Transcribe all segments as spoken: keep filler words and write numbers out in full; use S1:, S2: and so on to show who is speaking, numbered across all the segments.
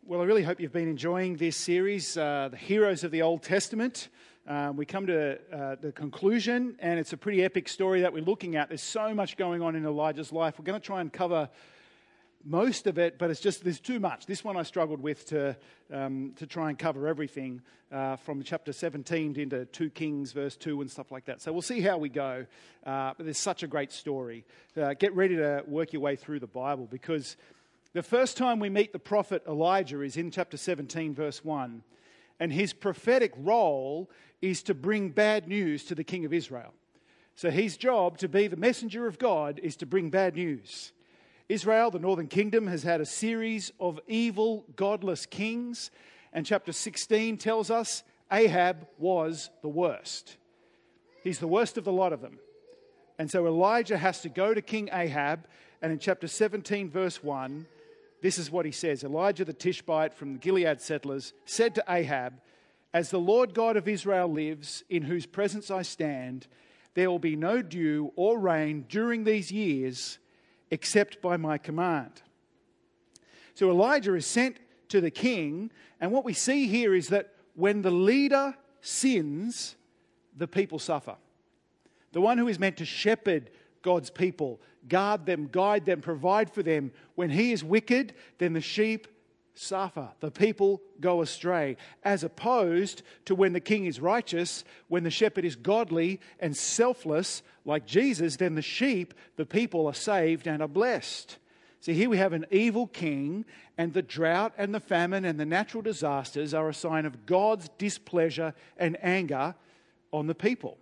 S1: Well, I really hope you've been enjoying this series, uh, The Heroes of the Old Testament. Um, we come to uh, the conclusion, and it's a pretty epic story that we're looking at. There's so much going on in Elijah's life. We're going to try and cover most of it, but it's just, there's too much. This one I struggled with to um, to try and cover everything uh, from chapter seventeen into two Kings, verse two and stuff like that. So we'll see how we go. Uh, but there's such a great story. Uh, get ready to work your way through the Bible, because the first time we meet the prophet Elijah is in chapter seventeen, verse one. And his prophetic role is to bring bad news to the king of Israel. So his job to be the messenger of God is to bring bad news. Israel, the northern kingdom, has had a series of evil, godless kings. And chapter sixteen tells us Ahab was the worst. He's the worst of the lot of them. And so Elijah has to go to King Ahab. And in chapter seventeen, verse one, this is what he says. Elijah the Tishbite from the Gilead settlers said to Ahab, "As the Lord God of Israel lives, in whose presence I stand, there will be no dew or rain during these years except by my command." So Elijah is sent to the king, and what we see here is that when the leader sins, the people suffer. The one who is meant to shepherd God's people, guard them, guide them, provide for them, when he is wicked, then the sheep suffer. The people go astray. As opposed to when the king is righteous, when the shepherd is godly and selfless, like Jesus, then the sheep, the people, are saved and are blessed. So here we have an evil king, and the drought and the famine and the natural disasters are a sign of God's displeasure and anger on the people.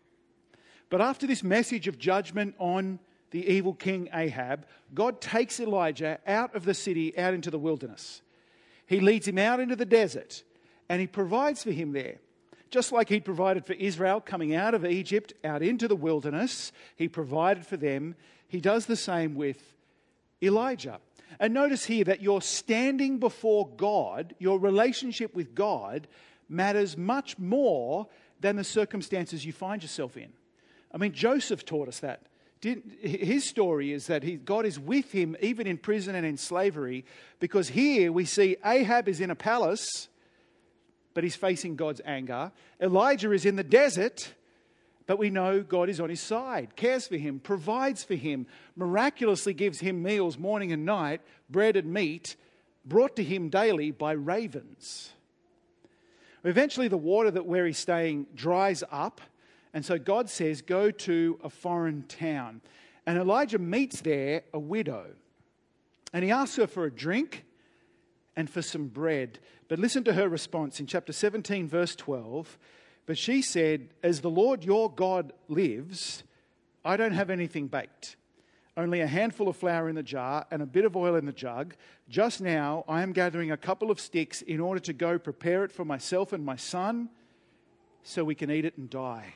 S1: But after this message of judgment on the evil king Ahab, God takes Elijah out of the city, out into the wilderness. He leads him out into the desert, and he provides for him there. Just like he provided for Israel coming out of Egypt, out into the wilderness, he provided for them. He does the same with Elijah. And notice here that your standing before God, your relationship with God, matters much more than the circumstances you find yourself in. I mean, Joseph taught us that. His story is that he, God is with him even in prison and in slavery, because here we see Ahab is in a palace, but he's facing God's anger. Elijah is in the desert, but we know God is on his side, cares for him, provides for him, miraculously gives him meals morning and night, bread and meat, brought to him daily by ravens. Eventually the water that where he's staying dries up, and so God says, go to a foreign town. And Elijah meets there a widow. And he asks her for a drink and for some bread. But listen to her response in chapter seventeen, verse twelve. But she said, "As the Lord your God lives, I don't have anything baked. Only a handful of flour in the jar and a bit of oil in the jug. Just now I am gathering a couple of sticks in order to go prepare it for myself and my son, so we can eat it and die."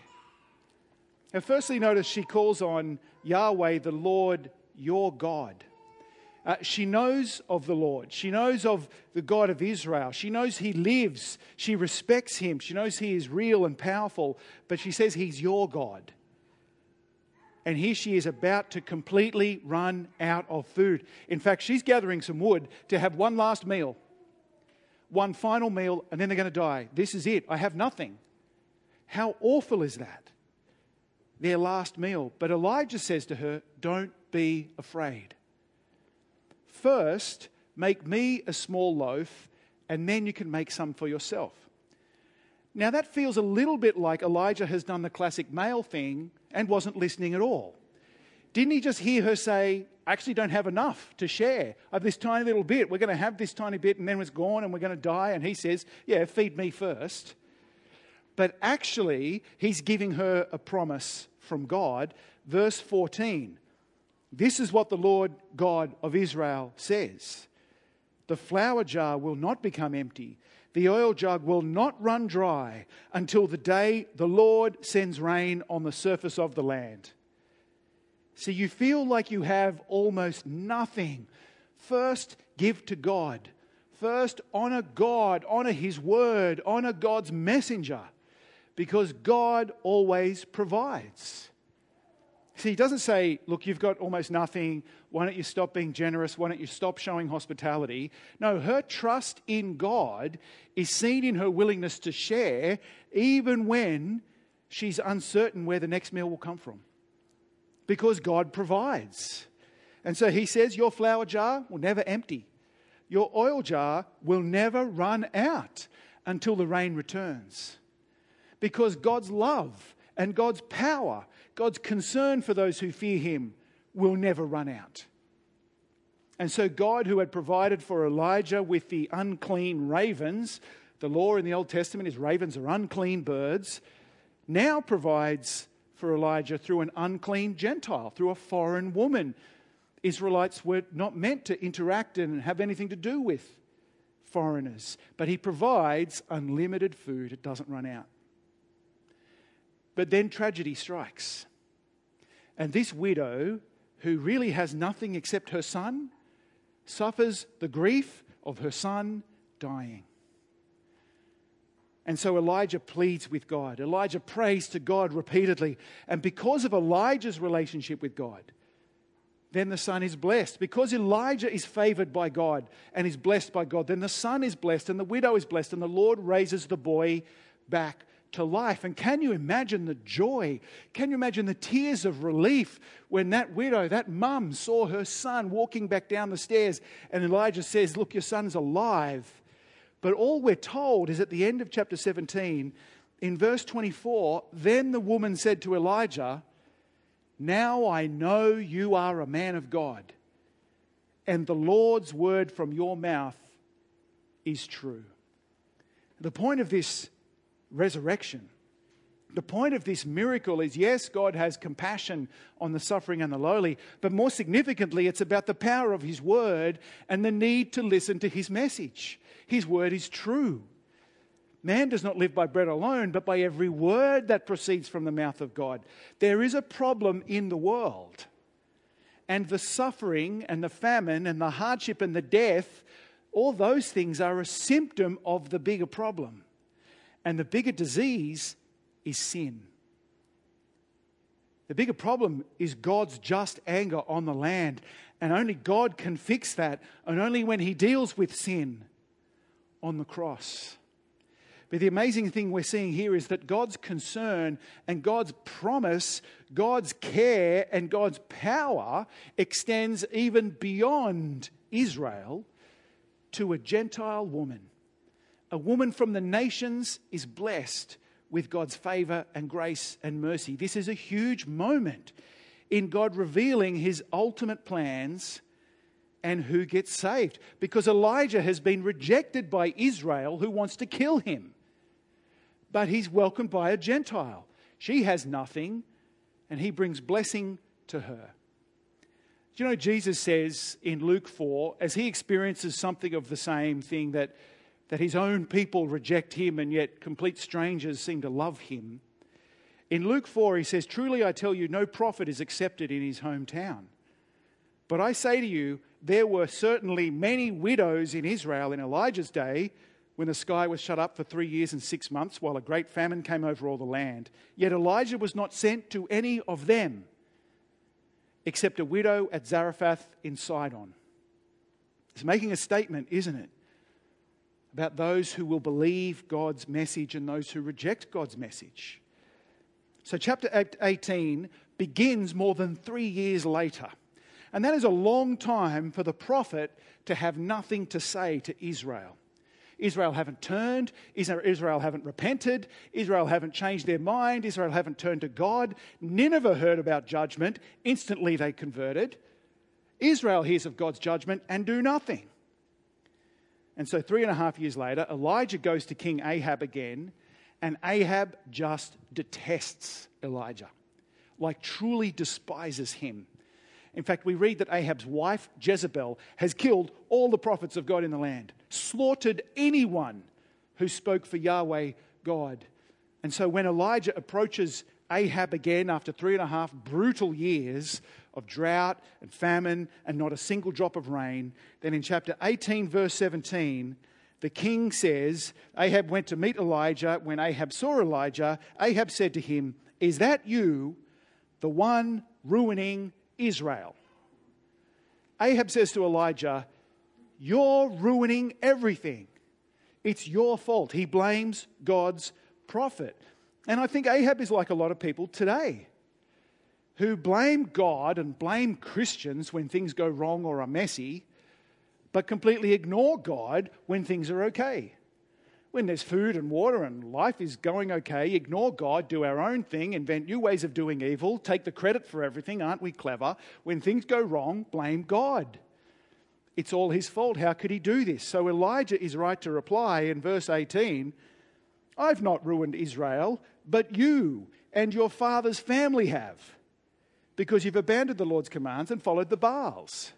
S1: Now, firstly, notice she calls on Yahweh, the Lord, your God. Uh, she knows of the Lord. She knows of the God of Israel. She knows he lives. She respects him. She knows he is real and powerful. But she says he's your God. And here she is about to completely run out of food. In fact, she's gathering some wood to have one last meal. One final meal, and then they're going to die. This is it. I have nothing. How awful is that? Their last meal. But Elijah says to her, don't be afraid. First, make me a small loaf, and then you can make some for yourself. Now that feels a little bit like Elijah has done the classic male thing and wasn't listening at all. Didn't he just hear her say, I actually don't have enough to share. I have this tiny little bit. We're going to have this tiny bit and then it's gone and we're going to die. And he says, yeah, feed me first. But actually, he's giving her a promise from God. Verse fourteen, this is what the Lord God of Israel says. The flour jar will not become empty. The oil jug will not run dry until the day the Lord sends rain on the surface of the land. So you feel like you have almost nothing. First, give to God. First, honor God, honor His word, honor God's messenger. Because God always provides. See, he doesn't say, look, you've got almost nothing. Why don't you stop being generous? Why don't you stop showing hospitality? No, her trust in God is seen in her willingness to share even when she's uncertain where the next meal will come from. Because God provides. And so he says, your flour jar will never empty. Your oil jar will never run out until the rain returns. Because God's love and God's power, God's concern for those who fear him will never run out. And so God, who had provided for Elijah with the unclean ravens, the law in the Old Testament is ravens are unclean birds, now provides for Elijah through an unclean Gentile, through a foreign woman. Israelites were not meant to interact and have anything to do with foreigners, but he provides unlimited food. It doesn't run out. But then tragedy strikes. And this widow, who really has nothing except her son, suffers the grief of her son dying. And so Elijah pleads with God. Elijah prays to God repeatedly. And because of Elijah's relationship with God, then the son is blessed. Because Elijah is favored by God and is blessed by God, then the son is blessed and the widow is blessed, and the Lord raises the boy back to life. And can you imagine the joy? Can you imagine the tears of relief when that widow, that mum, saw her son walking back down the stairs, and Elijah says, look, your son's alive. But all we're told is at the end of chapter seventeen, in verse twenty-four, then the woman said to Elijah, now I know you are a man of God, and the Lord's word from your mouth is true. The point of this resurrection, the point of this miracle is, yes, God has compassion on the suffering and the lowly, but more significantly, it's about the power of his word and the need to listen to his message. His word is true. Man does not live by bread alone, but by every word that proceeds from the mouth of God. There is a problem in the world. And the suffering and the famine and the hardship and the death, all those things are a symptom of the bigger problem. And the bigger disease is sin. The bigger problem is God's just anger on the land. And only God can fix that. And only when he deals with sin on the cross. But the amazing thing we're seeing here is that God's concern and God's promise, God's care and God's power extends even beyond Israel to a Gentile woman. A woman from the nations is blessed with God's favor and grace and mercy. This is a huge moment in God revealing his ultimate plans and who gets saved. Because Elijah has been rejected by Israel, who wants to kill him. But he's welcomed by a Gentile. She has nothing, and he brings blessing to her. Do you know, Jesus says in Luke four, as he experiences something of the same thing, that, that his own people reject him and yet complete strangers seem to love him. In Luke four, he says, truly I tell you, no prophet is accepted in his hometown. But I say to you, there were certainly many widows in Israel in Elijah's day, when the sky was shut up for three years and six months while a great famine came over all the land. Yet Elijah was not sent to any of them, except a widow at Zarephath in Sidon. It's making a statement, isn't it, about those who will believe God's message and those who reject God's message. So chapter eighteen begins more than three years later. And that is a long time for the prophet to have nothing to say to Israel. Israel haven't turned, Israel haven't repented, Israel haven't changed their mind, Israel haven't turned to God. Nineveh heard about judgment, instantly they converted. Israel hears of God's judgment and do nothing. And so three and a half years later, Elijah goes to King Ahab again, and Ahab just detests Elijah, like truly despises him. In fact, we read that Ahab's wife, Jezebel, has killed all the prophets of God in the land, slaughtered anyone who spoke for Yahweh God. And so when Elijah approaches Ahab again after three and a half brutal years of drought and famine and not a single drop of rain, then in chapter eighteen, verse seventeen, the king says, Ahab went to meet Elijah. When Ahab saw Elijah, Ahab said to him, is that you, the one ruining Israel. Ahab says to Elijah, "You're ruining everything. It's your fault." He blames God's prophet. And I think Ahab is like a lot of people today who blame God and blame Christians when things go wrong or are messy, but completely ignore God when things are okay. When there's food and water and life is going okay, ignore God, do our own thing, invent new ways of doing evil, take the credit for everything. Aren't we clever? When things go wrong, blame God. It's all his fault. How could he do this? So Elijah is right to reply in verse eighteen, "I've not ruined Israel, but you and your father's family have, because you've abandoned the Lord's commands and followed the Baals."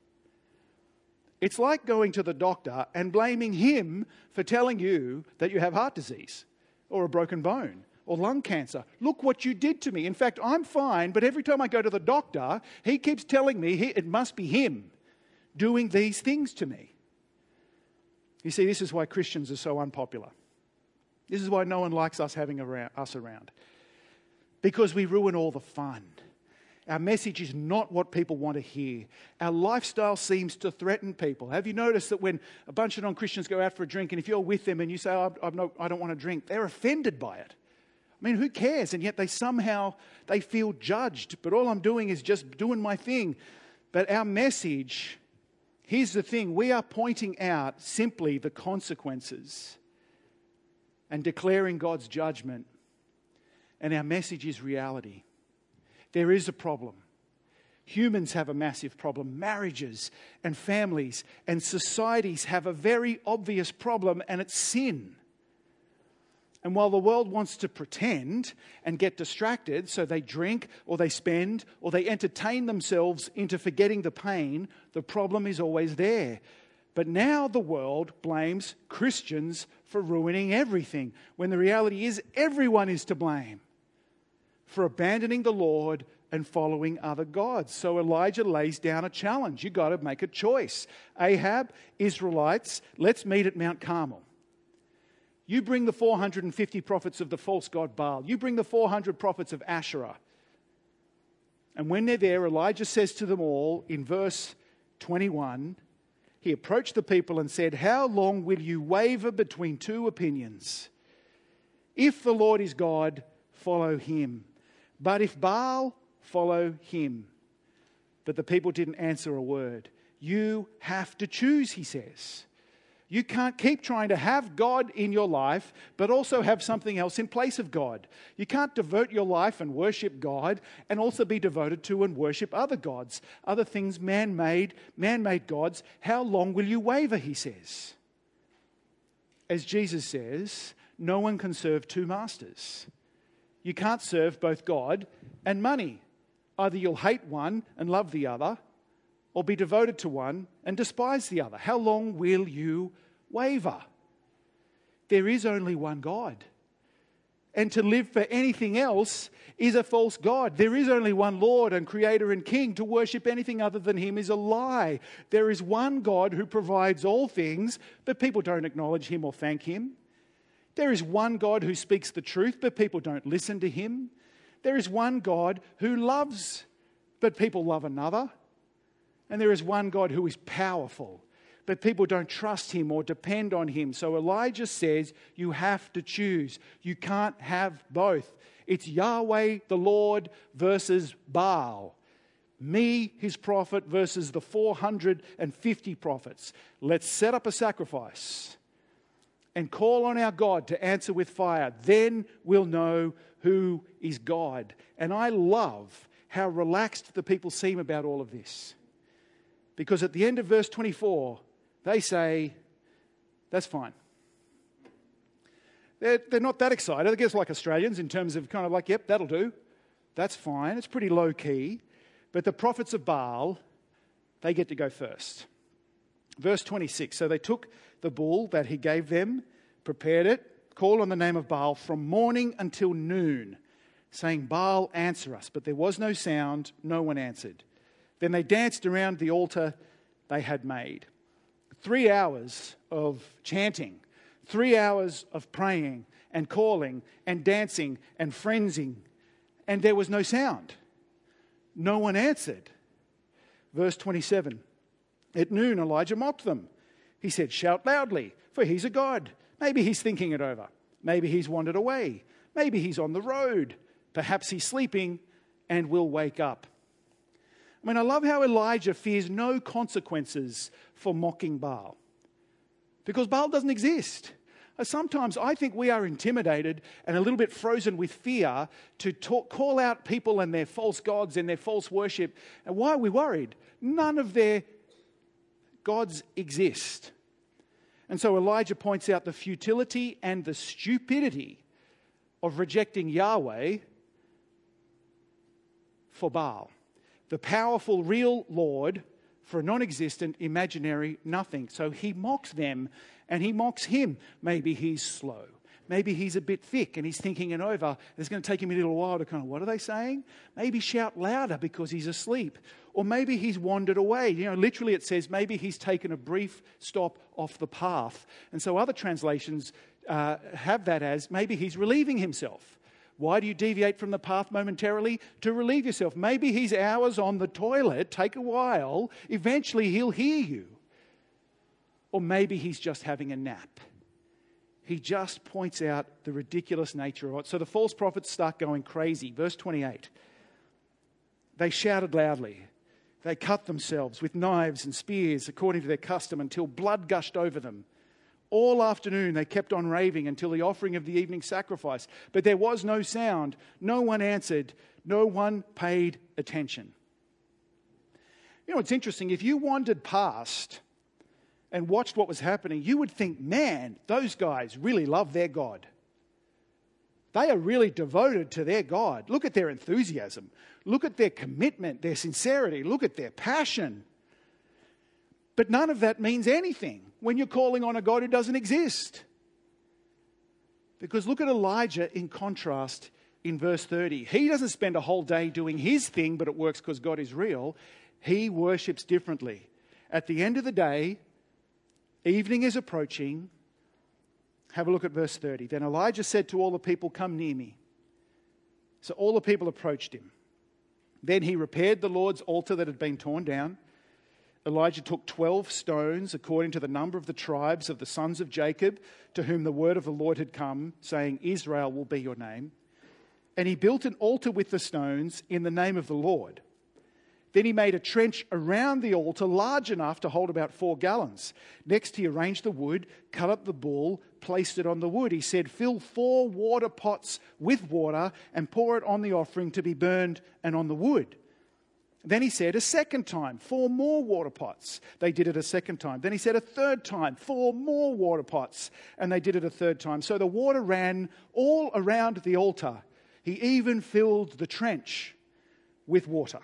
S1: It's like going to the doctor and blaming him for telling you that you have heart disease or a broken bone or lung cancer. "Look what you did to me. In fact, I'm fine, but every time I go to the doctor, he keeps telling me he, it must be him doing these things to me." You see, this is why Christians are so unpopular. This is why no one likes us having around, us around. Because we ruin all the fun. Our message is not what people want to hear. Our lifestyle seems to threaten people. Have you noticed that when a bunch of non-Christians go out for a drink, and if you're with them and you say, oh, I'm not, I don't want to drink, they're offended by it. I mean, who cares? And yet they somehow, they feel judged. But all I'm doing is just doing my thing. But our message, here's the thing, we are pointing out simply the consequences and declaring God's judgment. And our message is reality. There is a problem. Humans have a massive problem. Marriages and families and societies have a very obvious problem, and it's sin. And while the world wants to pretend and get distracted, so they drink or they spend or they entertain themselves into forgetting the pain, the problem is always there. But now the world blames Christians for ruining everything, when the reality is everyone is to blame for abandoning the Lord and following other gods. So Elijah lays down a challenge. You've got to make a choice. Ahab, Israelites, let's meet at Mount Carmel. You bring the four hundred fifty prophets of the false god Baal. You bring the four hundred prophets of Asherah. And when they're there, Elijah says to them all in verse twenty-one, he approached the people and said, "How long will you waver between two opinions? If the Lord is God, follow him. But if Baal, follow him." But the people didn't answer a word. You have to choose, he says. You can't keep trying to have God in your life, but also have something else in place of God. You can't devote your life and worship God and also be devoted to and worship other gods, other things man-made, man-made gods. How long will you waver, he says. As Jesus says, no one can serve two masters. You can't serve both God and money. Either you'll hate one and love the other, or be devoted to one and despise the other. How long will you waver? There is only one God. And to live for anything else is a false god. There is only one Lord and Creator and King. To worship anything other than him is a lie. There is one God who provides all things, but people don't acknowledge him or thank him. There is one God who speaks the truth, but people don't listen to him. There is one God who loves, but people love another. And there is one God who is powerful, but people don't trust him or depend on him. So Elijah says you have to choose. You can't have both. It's Yahweh, the Lord, versus Baal. Me, his prophet, versus the four hundred fifty prophets. Let's set up a sacrifice and call on our God to answer with fire. Then we'll know who is God. And I love how relaxed the people seem about all of this. Because at the end of verse twenty-four, they say, that's fine. They're, they're not that excited. I guess like Australians in terms of kind of like, yep, that'll do. That's fine. It's pretty low key. But the prophets of Baal, they get to go first. Verse twenty-six, so they took the bull that he gave them, prepared it, called on the name of Baal from morning until noon, saying, Baal, answer us. But there was no sound, no one answered. Then they danced around the altar they had made. Three hours of chanting, three hours of praying and calling and dancing and frenzying, and there was no sound. No one answered. Verse twenty-seven. At noon, Elijah mocked them. He said, shout loudly, for he's a god. Maybe he's thinking it over. Maybe he's wandered away. Maybe he's on the road. Perhaps he's sleeping and will wake up. I mean, I love how Elijah fears no consequences for mocking Baal. Because Baal doesn't exist. Sometimes I think we are intimidated and a little bit frozen with fear to talk, call out people and their false gods and their false worship. And why are we worried? None of their gods exist. And so Elijah points out the futility and the stupidity of rejecting Yahweh for Baal, the powerful, real Lord, for a non-existent, imaginary nothing. So he mocks them and he mocks him. Maybe he's slow. Maybe he's a bit thick and he's thinking it over. It's going to take him a little while to kind of, what are they saying? Maybe shout louder because he's asleep. Or maybe he's wandered away. You know, literally it says maybe he's taken a brief stop off the path. And so other translations uh, have that as maybe he's relieving himself. Why do you deviate from the path momentarily? To relieve yourself. Maybe he's hours on the toilet, take a while, eventually he'll hear you. Or maybe he's just having a nap. He just points out the ridiculous nature of it. So the false prophets start going crazy. Verse twenty-eight. They shouted loudly. They cut themselves with knives and spears according to their custom until blood gushed over them. All afternoon they kept on raving until the offering of the evening sacrifice. But there was no sound. No one answered. No one paid attention. You know, it's interesting. If you wandered past and watched what was happening, you would think, man, those guys really love their God. They are really devoted to their God. Look at their enthusiasm. Look at their commitment, their sincerity. Look at their passion. But none of that means anything when you're calling on a God who doesn't exist. Because look at Elijah in contrast in verse thirty. He doesn't spend a whole day doing his thing, but it works because God is real. He worships differently. At the end of the day, evening is approaching. Have a look at verse thirty. Then Elijah said to all the people, come near me. So all the people approached him. Then he repaired the Lord's altar that had been torn down. Elijah took twelve stones according to the number of the tribes of the sons of Jacob, to whom the word of the Lord had come, saying, Israel will be your name. And he built an altar with the stones in the name of the Lord. Then he made a trench around the altar large enough to hold about four gallons. Next he arranged the wood, cut up the bull, placed it on the wood. He said, fill four water pots with water and pour it on the offering to be burned and on the wood. Then he said a second time, four more water pots. They did it a second time. Then he said a third time, four more water pots. And they did it a third time. So the water ran all around the altar. He even filled the trench with water.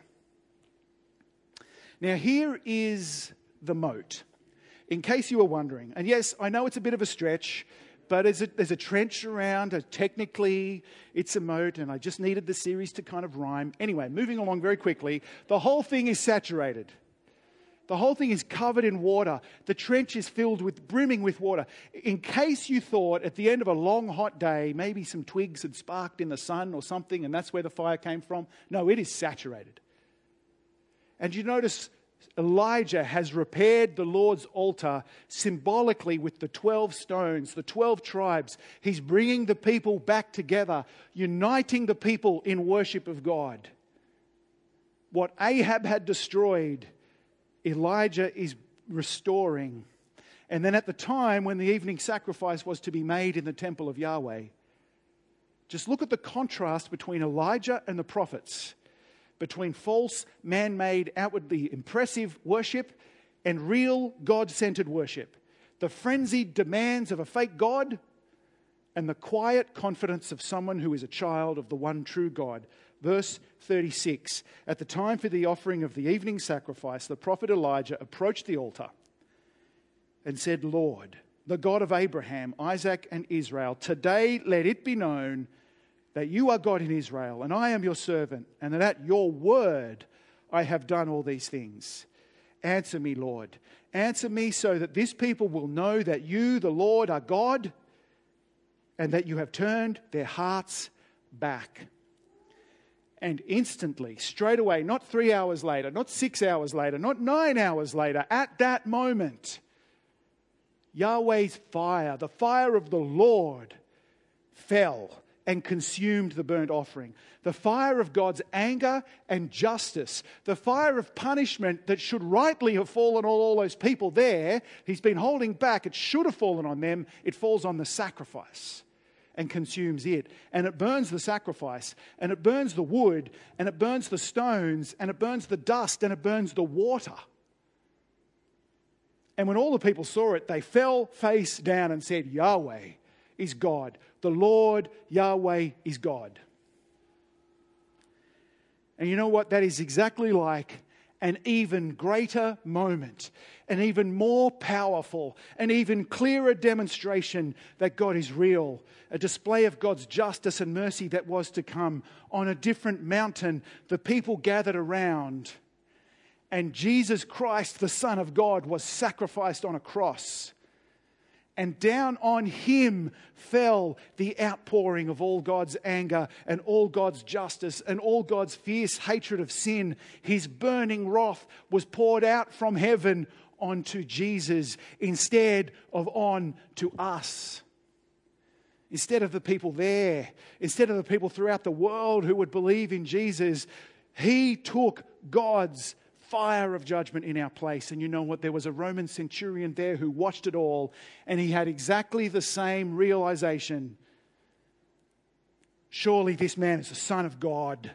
S1: Now here is the moat, in case you were wondering. And yes, I know it's a bit of a stretch, but there's a, there's a trench around. Uh, technically, it's a moat, and I just needed the series to kind of rhyme. Anyway, moving along very quickly, the whole thing is saturated. The whole thing is covered in water. The trench is filled with, brimming with water. In case you thought at the end of a long, hot day, maybe some twigs had sparked in the sun or something, and that's where the fire came from. No, it is saturated. And you notice Elijah has repaired the Lord's altar symbolically with the twelve stones, the twelve tribes. He's bringing the people back together, uniting the people in worship of God. What Ahab had destroyed, Elijah is restoring. And then at the time when the evening sacrifice was to be made in the temple of Yahweh, just look at the contrast between Elijah and the prophets. Between false, man-made, outwardly impressive worship and real God-centered worship. The frenzied demands of a fake God and the quiet confidence of someone who is a child of the one true God. Verse thirty-six, at the time for the offering of the evening sacrifice, the prophet Elijah approached the altar and said, Lord, the God of Abraham, Isaac, and Israel, today let it be known that you are God in Israel, and I am your servant, and that at your word I have done all these things. Answer me, Lord. Answer me so that this people will know that you, the Lord, are God, and that you have turned their hearts back. And instantly, straight away, not three hours later, not six hours later, not nine hours later, at that moment, Yahweh's fire, the fire of the Lord, fell and consumed the burnt offering. The fire of God's anger and justice, the fire of punishment that should rightly have fallen on all those people there, he's been holding back, it should have fallen on them, it falls on the sacrifice and consumes it. And it burns the sacrifice, and it burns the wood, and it burns the stones, and it burns the dust, and it burns the water. And when all the people saw it, they fell face down and said, Yahweh is God. The Lord Yahweh is God. And you know what? That is exactly like an even greater moment, an even more powerful, an even clearer demonstration that God is real, a display of God's justice and mercy that was to come on a different mountain. The people gathered around, and Jesus Christ, the Son of God, was sacrificed on a cross. And down on him fell the outpouring of all God's anger and all God's justice and all God's fierce hatred of sin. His burning wrath was poured out from heaven onto Jesus instead of on to us. Instead of the people there, instead of the people throughout the world who would believe in Jesus, he took God's fire of judgment in our place. And you know what? There was a Roman centurion there who watched it all, and he had exactly the same realization. Surely this man is the Son of God.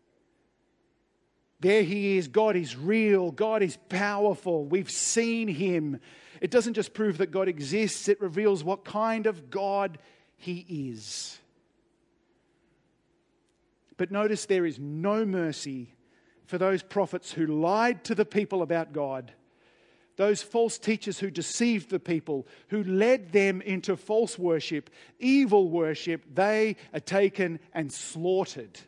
S1: There he is. God is real. God is powerful. We've seen him. It doesn't just prove that God exists, it reveals what kind of God he is. But notice there is no mercy for those prophets who lied to the people about God, those false teachers who deceived the people, who led them into false worship, evil worship. They are taken and slaughtered.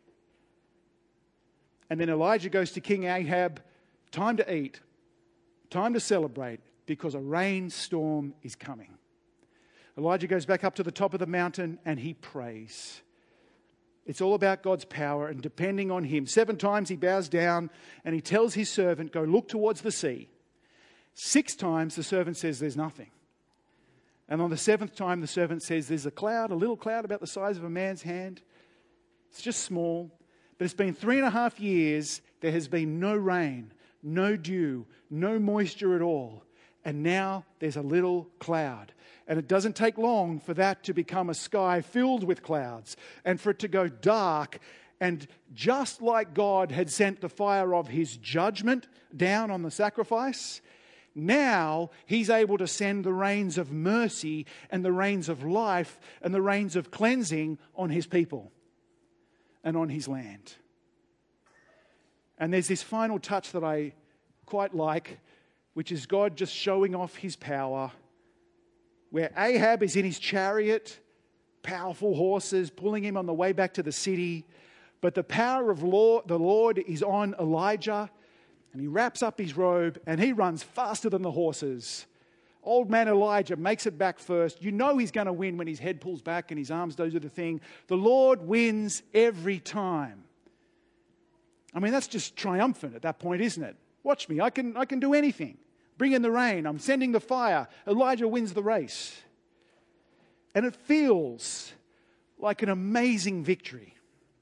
S1: And then Elijah goes to King Ahab, time to eat, time to celebrate, because a rainstorm is coming. Elijah goes back up to the top of the mountain and he prays. It's all about God's power and depending on him. Seven times he bows down and he tells his servant, go look towards the sea. Six times the servant says there's nothing. And on the seventh time the servant says there's a cloud, a little cloud about the size of a man's hand. It's just small. But it's been three and a half years. There has been no rain, no dew, no moisture at all. And now there's a little cloud. And it doesn't take long for that to become a sky filled with clouds and for it to go dark. And just like God had sent the fire of his judgment down on the sacrifice, now he's able to send the rains of mercy and the rains of life and the rains of cleansing on his people and on his land. And there's this final touch that I quite like, which is God just showing off his power, where Ahab is in his chariot, powerful horses pulling him on the way back to the city. But the power of Lord, the Lord is on Elijah, and he wraps up his robe and he runs faster than the horses. Old man Elijah makes it back first. You know he's going to win when his head pulls back and his arms do the thing. The Lord wins every time. I mean, that's just triumphant at that point, isn't it? Watch me, I can, I can do anything. Bring in the rain, I'm sending the fire. Elijah wins the race. And it feels like an amazing victory.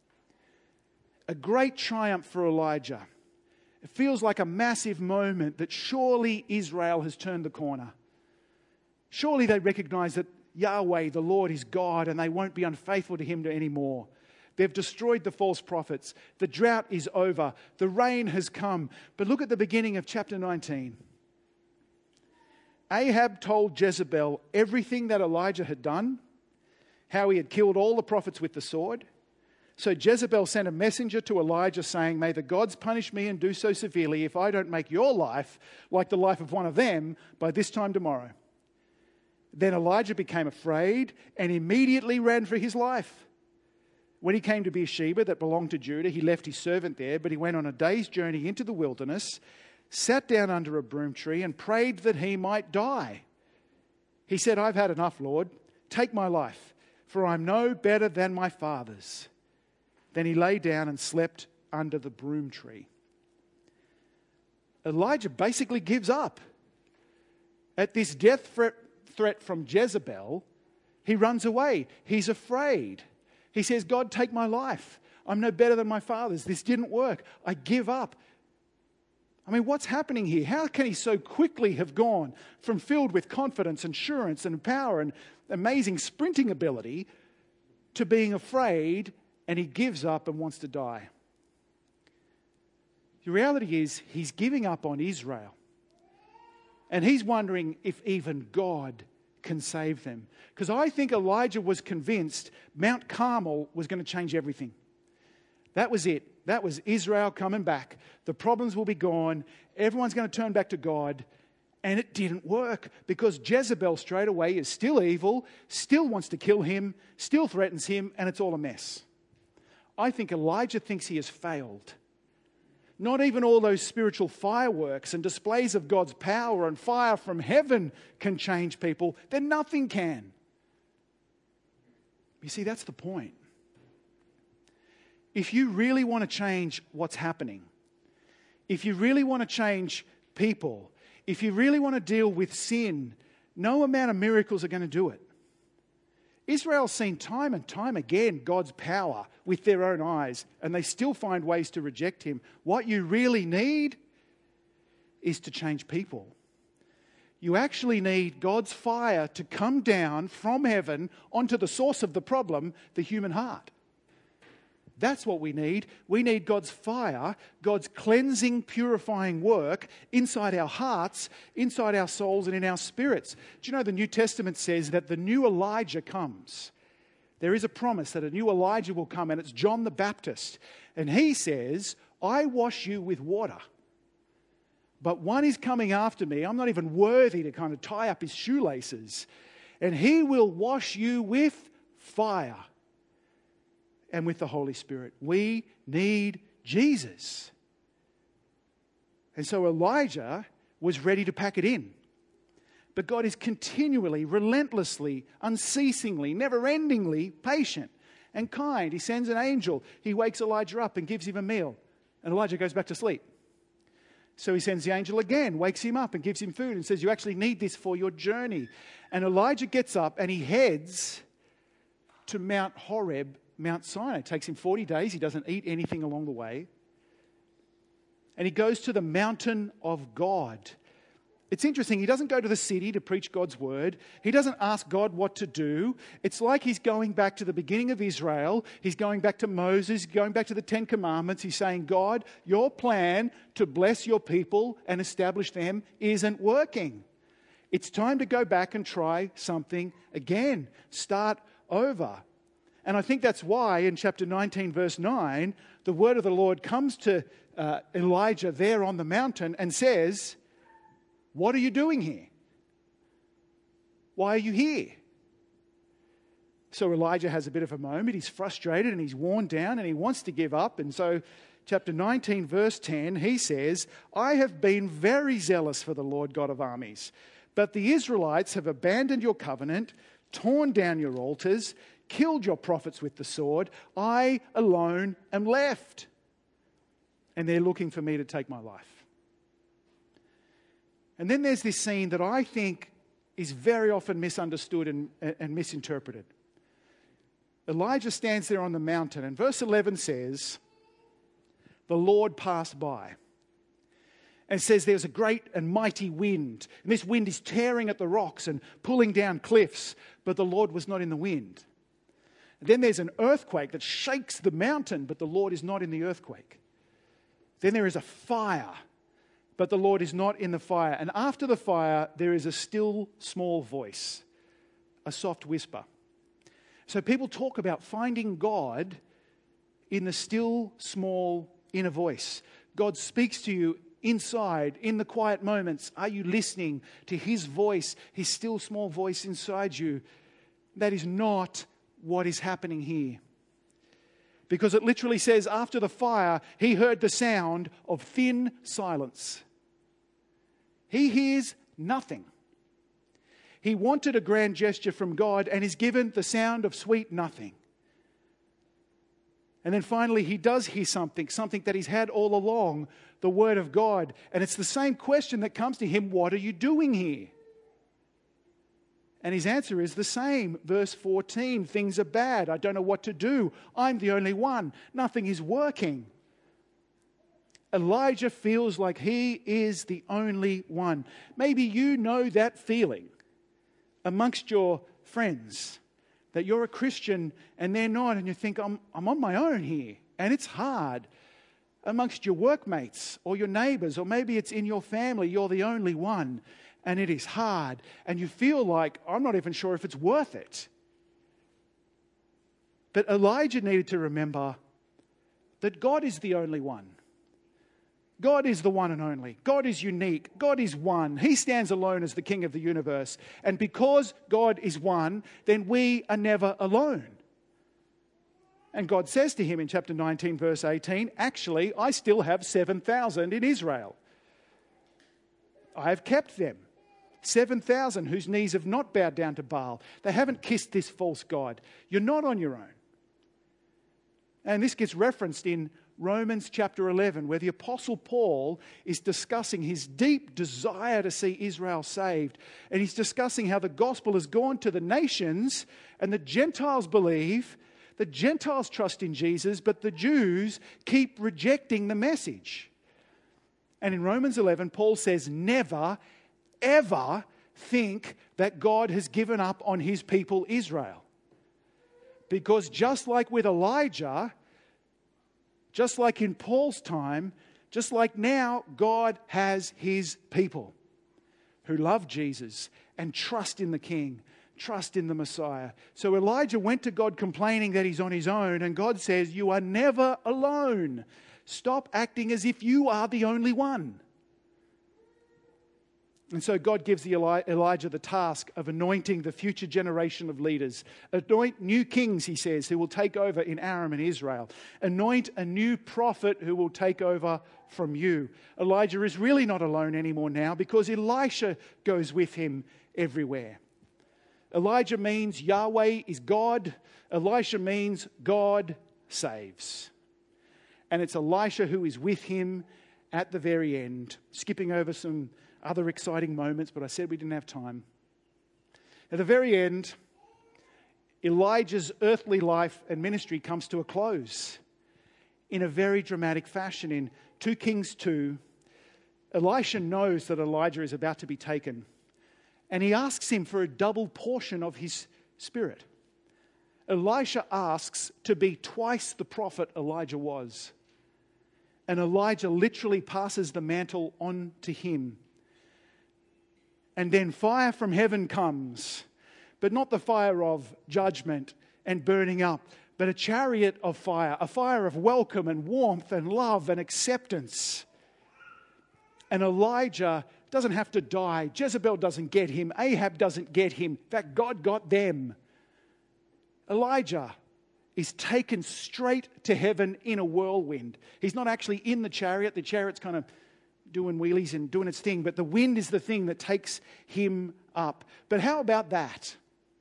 S1: A great triumph for Elijah. It feels like a massive moment that surely Israel has turned the corner. Surely they recognize that Yahweh, the Lord, is God and they won't be unfaithful to him anymore. They've destroyed the false prophets. The drought is over. The rain has come. But look at the beginning of chapter nineteen. Ahab told Jezebel everything that Elijah had done, how he had killed all the prophets with the sword. So Jezebel sent a messenger to Elijah saying, may the gods punish me and do so severely if I don't make your life like the life of one of them by this time tomorrow. Then Elijah became afraid and immediately ran for his life. When he came to Beersheba that belonged to Judah, he left his servant there, but he went on a day's journey into the wilderness, sat down under a broom tree and prayed that he might die. He said, I've had enough, Lord. Take my life, for I'm no better than my fathers. Then he lay down and slept under the broom tree. Elijah basically gives up. At this death threat from Jezebel, he runs away. He's afraid. He says, God, take my life. I'm no better than my fathers. This didn't work. I give up. I mean, what's happening here? How can he so quickly have gone from filled with confidence, assurance, and power and amazing sprinting ability to being afraid, and he gives up and wants to die? The reality is he's giving up on Israel. And he's wondering if even God can save them. Because I think Elijah was convinced Mount Carmel was going to change everything. That was it. That was Israel coming back. The problems will be gone. Everyone's going to turn back to God. And it didn't work because Jezebel straight away is still evil, still wants to kill him, still threatens him, and it's all a mess. I think Elijah thinks he has failed. Not even all those spiritual fireworks and displays of God's power and fire from heaven can change people. Then nothing can. You see, that's the point. If you really want to change what's happening, if you really want to change people, if you really want to deal with sin, no amount of miracles are going to do it. Israel's seen time and time again God's power with their own eyes, and they still find ways to reject him. What you really need is to change people. You actually need God's fire to come down from heaven onto the source of the problem, the human heart. That's what we need. We need God's fire, God's cleansing, purifying work inside our hearts, inside our souls, and in our spirits. Do you know the New Testament says that the new Elijah comes? There is a promise that a new Elijah will come, and it's John the Baptist. And he says, I wash you with water. But one is coming after me. I'm not even worthy to kind of tie up his shoelaces. And he will wash you with fire and with the Holy Spirit. We need Jesus. And so Elijah was ready to pack it in. But God is continually, relentlessly, unceasingly, never-endingly patient and kind. He sends an angel. He wakes Elijah up and gives him a meal. And Elijah goes back to sleep. So he sends the angel again, wakes him up and gives him food and says, you actually need this for your journey. And Elijah gets up and he heads to Mount Horeb, Mount Sinai. It takes him forty days. He doesn't eat anything along the way. And he goes to the mountain of God. It's interesting. He doesn't go to the city to preach God's word. He doesn't ask God what to do. It's like he's going back to the beginning of Israel. He's going back to Moses, going back to the Ten Commandments. He's saying, God, your plan to bless your people and establish them isn't working. It's time to go back and try something again. Start over. And I think that's why in chapter nineteen, verse nine, the word of the Lord comes to uh, Elijah there on the mountain and says, what are you doing here? Why are you here? So Elijah has a bit of a moment. He's frustrated and he's worn down and he wants to give up. And so chapter nineteen, verse ten, he says, I have been very zealous for the Lord God of armies, but the Israelites have abandoned your covenant, torn down your altars, killed your prophets with the sword. I alone am left. And they're looking for me to take my life. And then there's this scene that I think is very often misunderstood and, and misinterpreted. Elijah stands there on the mountain, and verse eleven says, the Lord passed by. And says there's a great and mighty wind. And this wind is tearing at the rocks and pulling down cliffs, but the Lord was not in the wind. And then there's an earthquake that shakes the mountain, but the Lord is not in the earthquake. Then there is a fire, but the Lord is not in the fire. And after the fire, there is a still small voice, a soft whisper. So people talk about finding God in the still small inner voice. God speaks to you inside, in the quiet moments. Are you listening to his voice, his still small voice inside you? That is not what is happening here. Because it literally says, after the fire, he heard the sound of thin silence. He hears nothing. He wanted a grand gesture from God and is given the sound of sweet nothing. And then finally, he does hear something, something that he's had all along, the word of God. And it's the same question that comes to him, what are you doing here? And his answer is the same. Verse fourteen, things are bad. I don't know what to do. I'm the only one. Nothing is working. Elijah feels like he is the only one. Maybe you know that feeling amongst your friends, that you're a Christian and they're not, and you think, I'm, I'm on my own here, and it's hard. Amongst your workmates or your neighbors, or maybe it's in your family, you're the only one, and it is hard, and you feel like, I'm not even sure if it's worth it. But Elijah needed to remember that God is the only one. God is the one and only. God is unique. God is one. He stands alone as the King of the universe. And because God is one, then we are never alone. And God says to him in chapter nineteen, verse eighteen, actually, I still have seven thousand in Israel. I have kept them. seven thousand whose knees have not bowed down to Baal. They haven't kissed this false god. You're not on your own. And this gets referenced in Romans chapter eleven, where the Apostle Paul is discussing his deep desire to see Israel saved. And he's discussing how the gospel has gone to the nations and the Gentiles believe, the Gentiles trust in Jesus, but the Jews keep rejecting the message. And in Romans eleven, Paul says, never, ever think that God has given up on his people Israel. Because just like with Elijah, just like in Paul's time, just like now, God has his people who love Jesus and trust in the King, trust in the Messiah. So Elijah went to God complaining that he's on his own, and God says, you are never alone. Stop acting as if you are the only one. And so God gives the Eli- Elijah the task of anointing the future generation of leaders. Anoint new kings, he says, who will take over in Aram and Israel. Anoint a new prophet who will take over from you. Elijah is really not alone anymore now because Elisha goes with him everywhere. Elijah means Yahweh is God. Elisha means God saves. And it's Elisha who is with him at the very end. Skipping over some other exciting moments, but I said we didn't have time. At the very end, Elijah's earthly life and ministry comes to a close in a very dramatic fashion. In Second Kings two, Elisha knows that Elijah is about to be taken, and he asks him for a double portion of his spirit. Elisha asks to be twice the prophet Elijah was, and Elijah literally passes the mantle on to him. And then fire from heaven comes, but not the fire of judgment and burning up, but a chariot of fire, a fire of welcome and warmth and love and acceptance. And Elijah doesn't have to die. Jezebel doesn't get him. Ahab doesn't get him. In fact, God got them. Elijah is taken straight to heaven in a whirlwind. He's not actually in the chariot. The chariot's kind of doing wheelies and doing its thing, but the wind is the thing that takes him up. But how about that?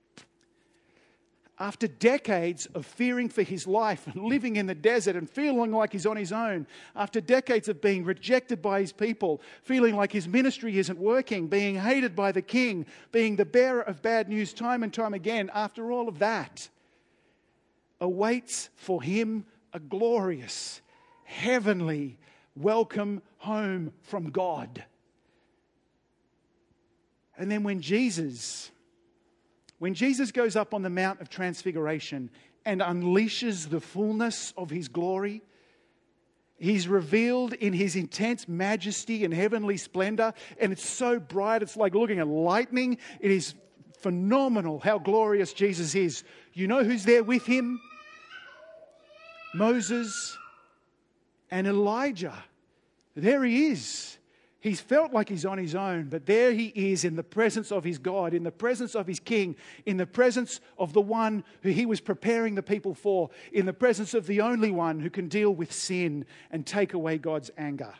S1: After decades of fearing for his life and living in the desert and feeling like he's on his own, after decades of being rejected by his people, feeling like his ministry isn't working, being hated by the king, being the bearer of bad news time and time again, after all of that, awaits for him a glorious, heavenly welcome home from God. And then when Jesus, when Jesus goes up on the Mount of Transfiguration and unleashes the fullness of his glory, he's revealed in his intense majesty and heavenly splendor, and it's so bright, it's like looking at lightning. It is phenomenal how glorious Jesus is. You know who's there with him? Moses and Elijah. There he is. He's felt like he's on his own, but there he is in the presence of his God, in the presence of his King, in the presence of the one who he was preparing the people for, in the presence of the only one who can deal with sin and take away God's anger.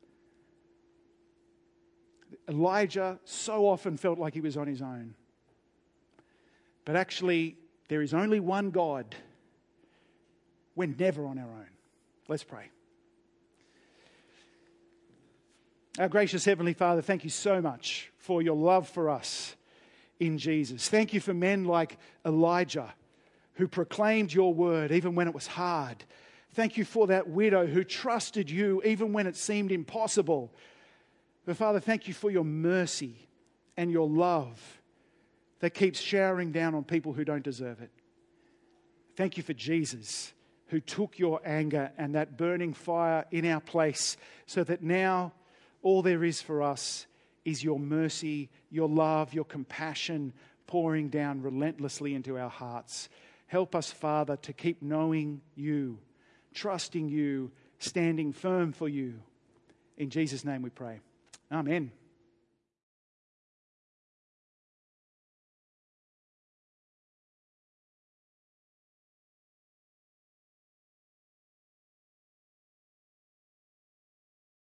S1: Elijah so often felt like he was on his own. But actually, there is only one God. We're never on our own. Let's pray. Our gracious Heavenly Father, thank you so much for your love for us in Jesus. Thank you for men like Elijah who proclaimed your word even when it was hard. Thank you for that widow who trusted you even when it seemed impossible. But Father, thank you for your mercy and your love that keeps showering down on people who don't deserve it. Thank you for Jesus, who took your anger and that burning fire in our place so that now all there is for us is your mercy, your love, your compassion pouring down relentlessly into our hearts. Help us, Father, to keep knowing you, trusting you, standing firm for you. In Jesus' name we pray. Amen.